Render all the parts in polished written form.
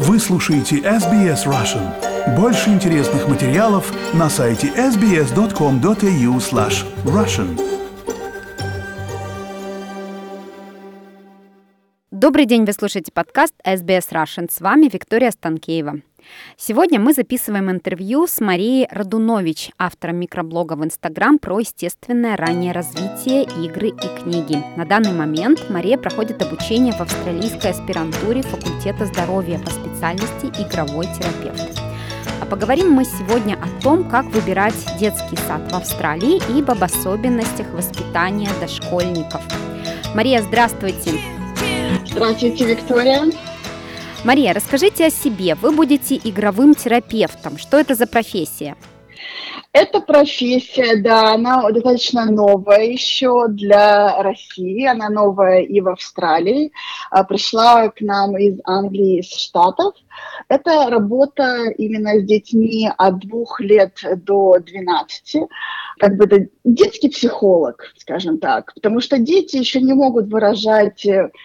Вы слушаете SBS Russian. Больше интересных материалов на сайте sbs.com.au/russian. Добрый день, вы слушаете подкаст SBS Russian. С вами Виктория Станкеева. Сегодня мы записываем интервью с Марией Радунович, автором микроблога в Instagram про естественное раннее развитие, игры и книги. На данный момент Мария проходит обучение в австралийской аспирантуре факультета здоровья по специальности игровой терапевт. А поговорим мы сегодня о том, как выбирать детский сад в Австралии и об особенностях воспитания дошкольников. Мария, здравствуйте! Здравствуйте, Виктория. Мария, расскажите о себе. Вы будете игровым терапевтом. Что это за профессия? Эта профессия, да, она достаточно новая еще для России. Она новая и в Австралии. Пришла к нам из Англии, из Штатов. Это работа именно с детьми от 2 лет до 12. Как бы это детский психолог, скажем так. Потому что дети еще не могут выражать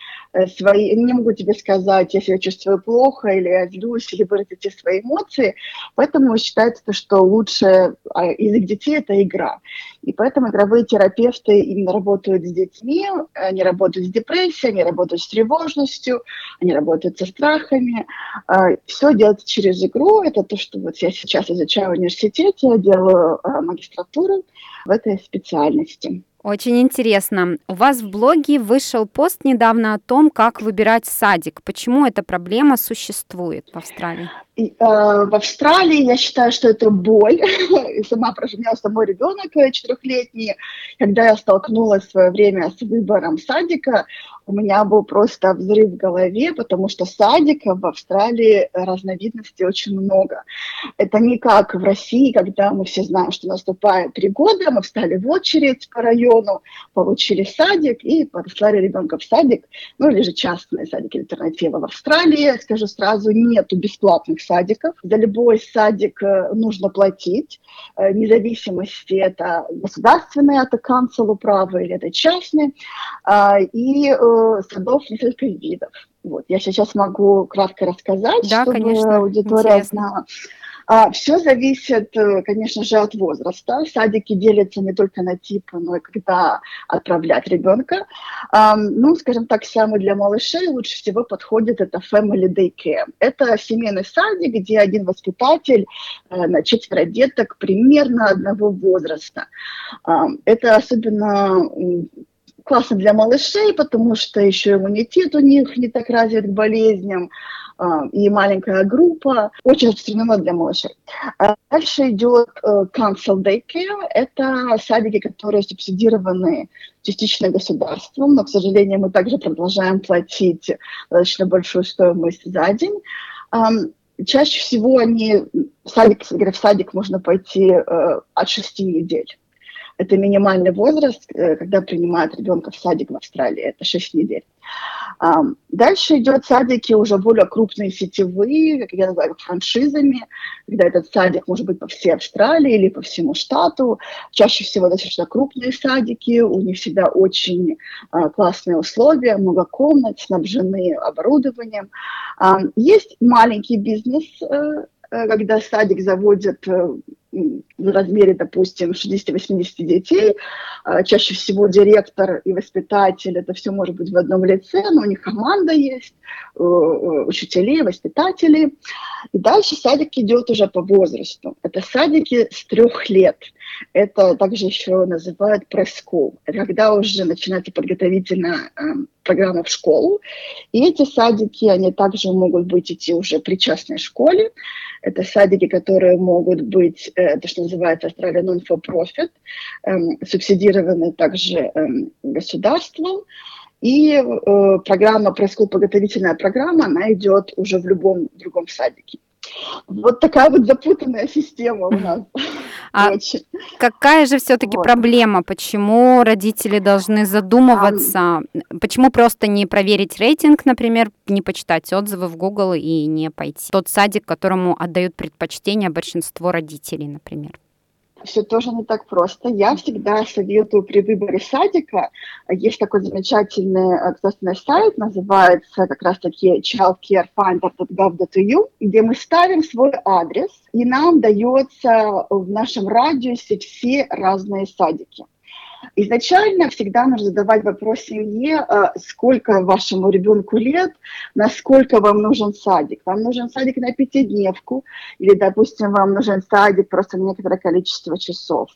не могу тебе сказать, если я чувствую плохо, или я злюсь, или выразить свои эмоции. Поэтому считается, что лучший язык детей – это игра. И поэтому игровые терапевты именно работают с детьми, они работают с депрессией, они работают с тревожностью, они работают со страхами. Все делается через игру. Это то, что вот я сейчас изучаю в университете, я делаю магистратуру в этой специальности. Очень интересно. У вас в блоге вышел пост недавно о том, как выбирать садик. Почему эта проблема существует в Австралии? В Австралии я считаю, что это боль. Сама проживела мой ребенок 4-летний. Когда я столкнулась в свое время с выбором садика, у меня был просто взрыв в голове, потому что садиков в Австралии разновидностей очень много. Это не как в России, когда мы все знаем, что наступает 3 года, мы встали в очередь по району, получили садик и послали ребенка в садик, ну или же частные садики, альтернатива. В Австралии, скажу сразу, нету бесплатных садиков. За любой садик нужно платить, вне зависимости, это государственный, это council управа или это частный. И садов несколько видов. Вот. Я сейчас могу кратко рассказать, да, чтобы конечно, аудитория знала. Все зависит, конечно же, от возраста. Садики делятся не только на типы, но и когда отправлять ребенка. Скажем так, самый для малышей лучше всего подходит это family daycare. Это семейный садик, где один воспитатель на 4 деток примерно одного возраста. Это особенно классно для малышей, потому что еще иммунитет у них не так развит к болезням, и маленькая группа, очень распространена для малышей. Дальше идет council daycare, это садики, которые субсидированы частично государством, но, к сожалению, мы также продолжаем платить достаточно большую стоимость за день. Чаще всего в садик можно пойти от 6 недель. Это минимальный возраст, когда принимают ребенка в садик в Австралии, это 6 недель. Дальше идет садики уже более крупные, сетевые, как я называю, франшизами, когда этот садик может быть по всей Австралии или по всему штату. Чаще всего достаточно крупные садики, у них всегда очень классные условия, много комнат, снабжены оборудованием. Есть маленький бизнес, когда садик заводит в размере, допустим, 60-80 детей. Чаще всего директор и воспитатель, это все может быть в одном лице, но у них команда есть, учителей, воспитателей. И дальше садик идет уже по возрасту. Это садики с 3 лет. Это также еще называют preschool. Это когда уже начинается подготовительная программа в школу. И эти садики, они также могут идти уже при частной школе. Это садики, которые могут быть, то, что называется Australia non-for-profit, субсидированы также государством. И программа preschool, подготовительная программа, она идет уже в любом другом садике. Вот такая вот запутанная система у нас. Какая же все-таки проблема? Почему родители должны задумываться? Почему просто не проверить рейтинг, например, не почитать отзывы в Google и не пойти в тот садик, которому отдают предпочтение большинство родителей, например? Все тоже не так просто. Я всегда советую при выборе садика. Есть такой замечательный государственный сайт, называется как раз-таки childcarefinder.gov.ru, где мы ставим свой адрес, и нам дается в нашем радиусе все разные садики. Изначально всегда нужно задавать вопрос семье, сколько вашему ребенку лет, насколько вам нужен садик. Вам нужен садик на пятидневку или, допустим, вам нужен садик просто на некоторое количество часов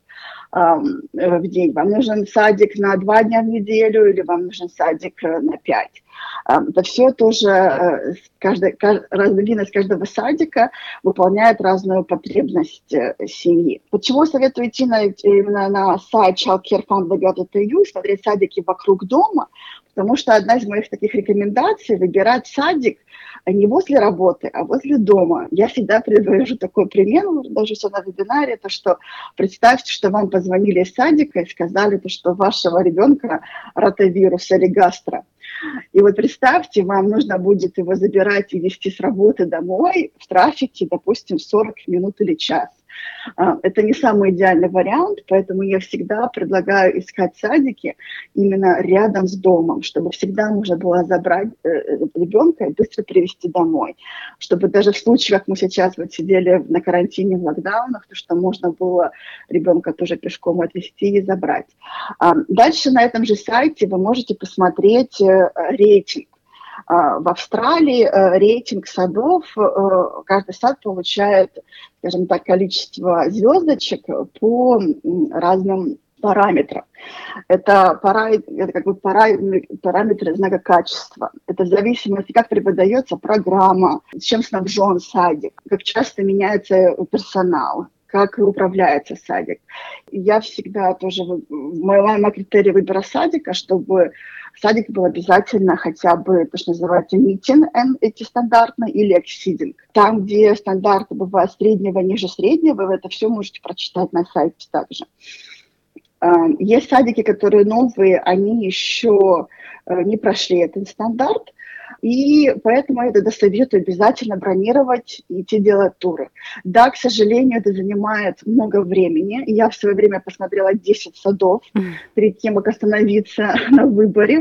в день. Вам нужен садик на 2 дня в неделю или вам нужен садик на 5. Это все тоже, разновидность каждого садика выполняет разную потребность семьи. Почему советую идти именно на сайт childcarefinder.gov.ru, смотреть садики вокруг дома? Потому что одна из моих таких рекомендаций – выбирать садик не возле работы, а возле дома. Я всегда привожу такой пример, даже все на вебинаре, то что представьте, что вам позвонили из садика и сказали, то, что у вашего ребенка ротавирус или гастро. И вот представьте, вам нужно будет его забирать и везти с работы домой в трафике, допустим, 40 минут или час. Это не самый идеальный вариант, поэтому я всегда предлагаю искать садики именно рядом с домом, чтобы всегда можно было забрать ребенка и быстро привезти домой. Чтобы даже в случае, как мы сейчас вот сидели на карантине, в локдаунах, то что можно было ребенка тоже пешком отвезти и забрать. Дальше на этом же сайте вы можете посмотреть рейтинг. В Австралии рейтинг садов, каждый сад получает, скажем так, количество звездочек по разным параметрам. Это как бы параметры знака качества. Это в зависимости, как преподается программа, чем снабжен садик, как часто меняется персонал, как управляется садик. Я всегда тоже, мой критерий выбора садика, чтобы садик был обязательно хотя бы, то, что называется, meeting эти стандартные или exceeding. Там, где стандарты бывают среднего, ниже среднего, вы это все можете прочитать на сайте также. Есть садики, которые новые, они еще не прошли этот стандарт, и поэтому я тогда советую обязательно бронировать и идти делать туры. Да, к сожалению, это занимает много времени. Я в свое время посмотрела 10 садов перед тем, как остановиться на выборе.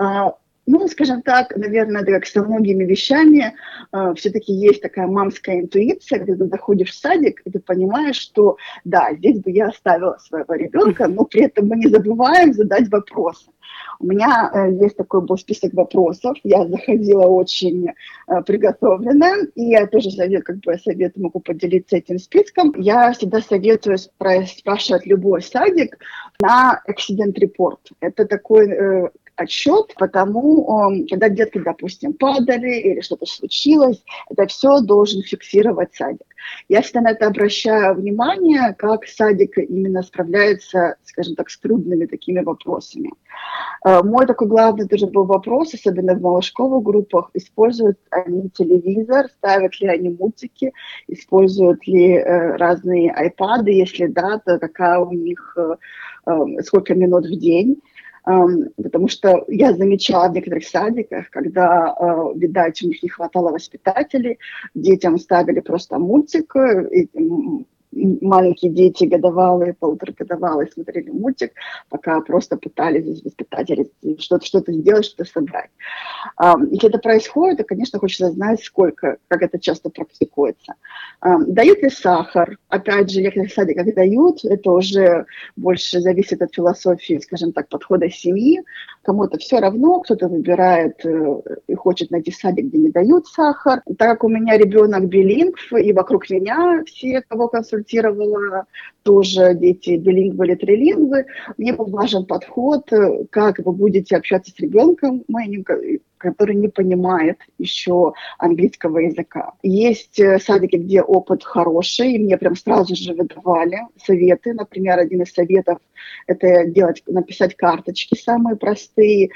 Ну, скажем так, наверное, это как со многими вещами, все-таки есть такая мамская интуиция, когда ты заходишь в садик, и ты понимаешь, что да, здесь бы я оставила своего ребенка, но при этом мы не забываем задать вопросы. У меня есть такой был список вопросов, я заходила очень приготовленная, и я тоже совет могу поделиться этим списком. Я всегда советую спрашивать любой садик на accident report. Это такой отчет, потому, когда детки, допустим, падали или что-то случилось, это все должен фиксировать садик. Я всегда на это обращаю внимание, как садик именно справляется, скажем так, с трудными такими вопросами. Мой такой главный тоже был вопрос, особенно в малышковых группах, используют они телевизор, ставят ли они мультики, используют ли разные айпады, если да, то какая у них, сколько минут в день. Потому что я замечала в некоторых садиках, когда, видать, у них не хватало воспитателей, детям ставили просто мультик, и маленькие дети, годовалые, полуторагодовалые, смотрели мультик, пока просто пытались воспитатели что-то сделать, что-то собрать. Если это происходит, то, конечно, хочется знать, сколько, как это часто практикуется. Дают ли сахар? Опять же, в некоторых садиках дают, это уже больше зависит от философии, скажем так, подхода семьи. Кому-то все равно, кто-то выбирает и хочет найти садик, где не дают сахар. Так как у меня ребенок билингв, и вокруг меня все, кого консультировала, тоже дети билингвы или трилингвы, мне был важен подход, как вы будете общаться с ребенком моим, который не понимает еще английского языка. Есть садики, где опыт хороший, и мне прям сразу же выдавали советы. Например, один из советов – это написать карточки самые простые,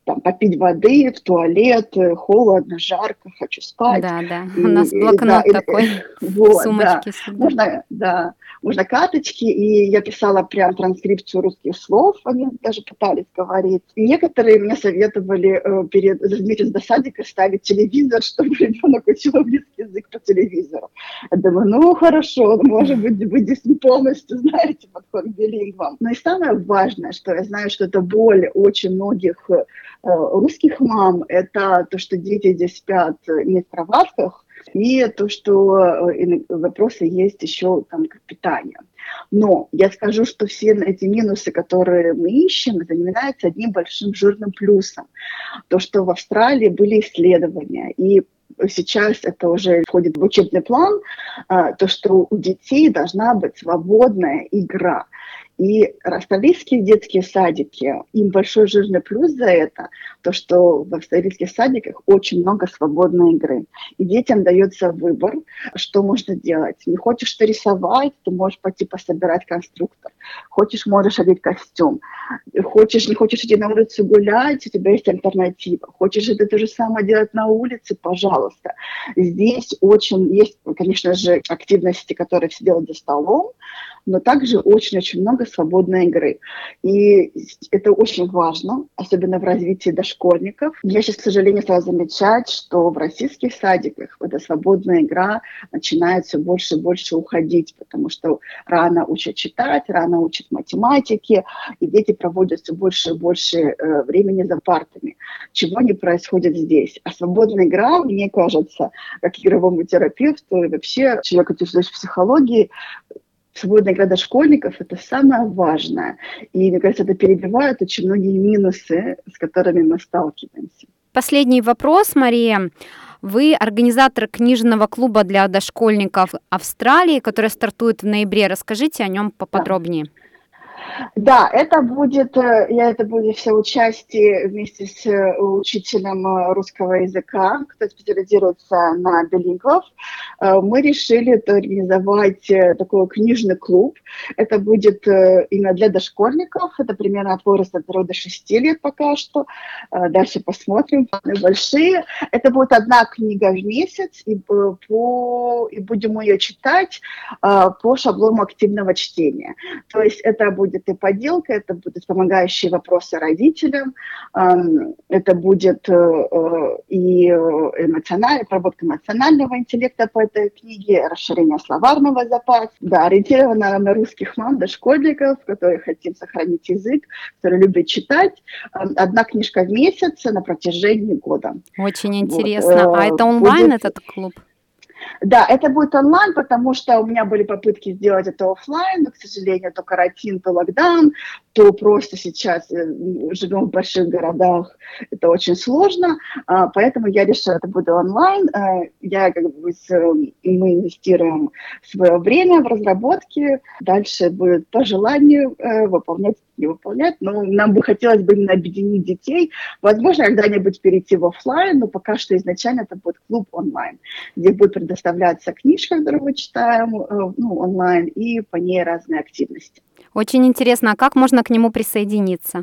там попить воды, в туалет, холодно, жарко, хочу спать. Да, да. У нас Да, блокнот такой в вот, да. сумочке всегда. Можно, да, можно карточки, и я писала прям транскрипцию русских слов, они даже пытались говорить. И некоторые мне советовали за месяц до садика ставить телевизор, чтобы ребенок учил английский язык по телевизору. Я думаю, ну хорошо, может быть, вы здесь не полностью знаете подход к билингвам. Но и самое важное, что я знаю, что это боль очень многих русских мам, это то, что дети здесь спят не в кроватках, и то, что вопросы есть еще там к питанию. Но я скажу, что все эти минусы, которые мы ищем, занимаются одним большим жирным плюсом. То, что в Австралии были исследования, и сейчас это уже входит в учебный план, то, что у детей должна быть свободная игра. И австралийские детские садики, им большой жирный плюс за это, то, что в австралийских садиках очень много свободной игры. И детям дается выбор, что можно делать. Не хочешь ты рисовать, ты можешь пойти пособирать конструктор. Хочешь, можешь одеть костюм. Хочешь, не хочешь идти на улицу гулять, у тебя есть альтернатива. Хочешь это то же самое делать на улице, пожалуйста. Здесь очень есть, конечно же, активности, которые все делают за столом, но также очень-очень много свободной игры. И это очень важно, особенно в развитии дошкольников. Я сейчас, к сожалению, стала замечать, что в российских садиках эта свободная игра начинает все больше и больше уходить, потому что рано учат читать, рано учат математике, и дети проводят все больше и больше времени за партами, чего не происходит здесь. А свободная игра, мне кажется, как игровому терапевту и вообще человеку, интересующему психологией, свободная игра дошкольников – это самое важное. И, мне кажется, это перебивает очень многие минусы, с которыми мы сталкиваемся. Последний вопрос, Мария. Вы организатор книжного клуба для дошкольников Австралии, который стартует в ноябре. Расскажите о нем поподробнее. Да, это будет все участие вместе с учителем русского языка, кто специализируется на билингвах. Мы решили организовать такой книжный клуб. Это будет именно для дошкольников. Это примерно от возраста 3 до 6 лет пока что. Дальше посмотрим. Планы большие. Это будет одна книга в месяц, и будем ее читать по шаблону активного чтения. То есть это будет и поделка, это будут помогающие вопросы родителям, это будет и проработка эмоционального интеллекта по этой книге, расширение словарного запаса, да, ориентировано на русских мам, дошкольников, которые хотим сохранить язык, которые любят читать. Одна книжка в месяц на протяжении года. Очень интересно. А это онлайн этот клуб? Да, это будет онлайн, потому что у меня были попытки сделать это офлайн, но, к сожалению, то карантин, то локдаун, то просто сейчас живем в больших городах, это очень сложно, поэтому я решила, это будет онлайн. Мы инвестируем свое время в разработке, дальше будет по желанию выполнять, не выполнять, но нам бы хотелось бы именно объединить детей, возможно, когда-нибудь перейти в офлайн, но пока что изначально это будет клуб онлайн, где будет предоставляться книжка, которую мы читаем онлайн, и по ней разные активности. Очень интересно, а как можно к нему присоединиться?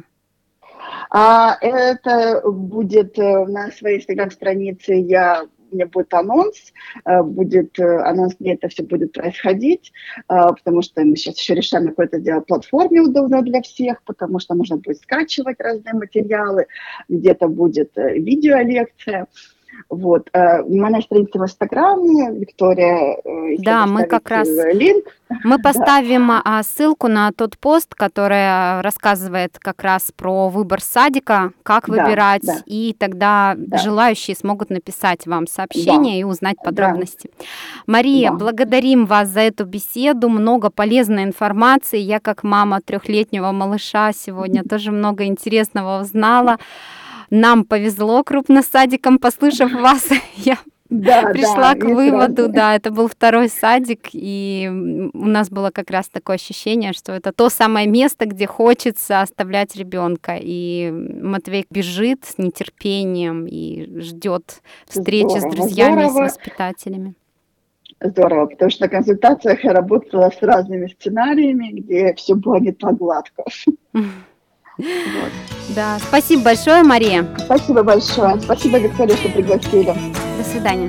Это будет на своей инстаграм-странице, у меня будет анонс, где это все будет происходить, потому что мы сейчас еще решаем, какой это сделать платформе удобно для всех, потому что нужно будет скачивать разные материалы, где-то будет видеолекция. Вот. Моя страница в Инстаграме, Виктория, да, мы как раз линк. Мы поставим ссылку на тот пост, который рассказывает как раз про выбор садика, как выбирать, и тогда желающие смогут написать вам сообщение и узнать подробности. Мария, благодарим вас за эту беседу, много полезной информации. Я как мама 3-летнего малыша сегодня тоже много интересного узнала. Нам повезло крупно с садиком, послушав вас, я пришла к выводу, это был второй садик, и у нас было как раз такое ощущение, что это то самое место, где хочется оставлять ребенка. И Матвей бежит с нетерпением и ждет встречи с друзьями, с воспитателями. Здорово, потому что на консультациях я работала с разными сценариями, где все было не так гладко. Вот. Да, спасибо большое, Мария. Спасибо большое. Спасибо, Виктория, что пригласили. До свидания.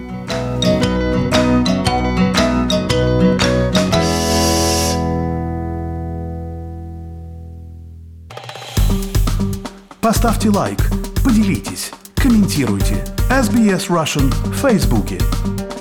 Поставьте лайк, поделитесь, комментируйте. SBS Russian в Фейсбуке.